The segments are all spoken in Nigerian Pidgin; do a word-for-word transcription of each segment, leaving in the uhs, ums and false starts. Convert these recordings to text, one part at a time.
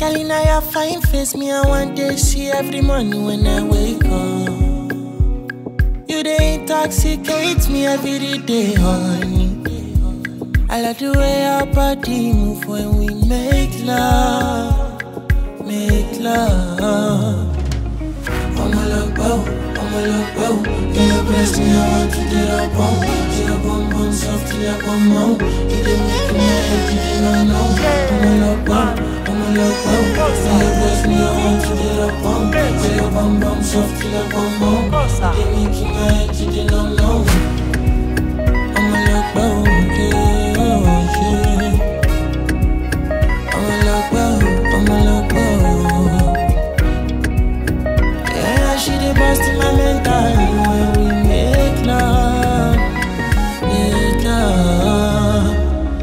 Girl, in your fine face, me I want to see every morning when I wake up. You dey intoxicate me every day, honey. I like the way our body move when we make love, make love. I'ma look bow, I'ma look bow. Can you bless me? I want to get up on. Get up on, bum soft till I come out. You dey make me head, you dey not know. I'ma look bow, I'ma look bow. Can you bless me? I want to get up on. Get up on, bum soft till I come out. You dey make me head, you dey not know. I'ma look bow, yeah, yeah. I'ma look bow, I'ma look bow. She dey bust in my mental when we make love, make love.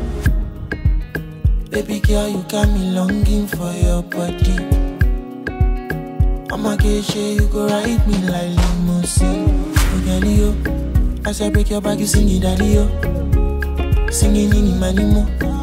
Baby girl, you got me longing for your body. I'ma get shit, you go ride me like limousine. Oh, girl, yo, as I break your back, you sing it, daddy, yo. Singing in my limo.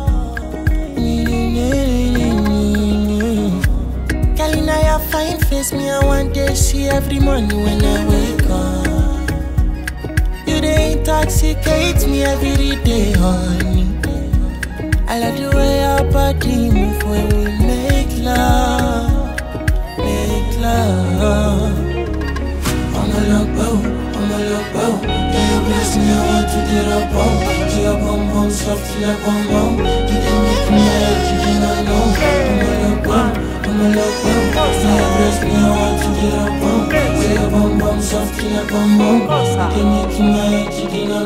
Girl, in your fine face, me I want to see every morning when I wake up. You dey intoxicate me every day, honey. I like the way our body move when we make love, make love. I'ma look bow, I'ma look bow. Can you bless me? I want to get up on. Get up on, bum soft till I come out. You dey make me head, you dey not know. I'ma look bow, I'ma look bow. Can you bless me? I want to get up on. Get up on, bum soft till I come out. You dey make me head, you dey not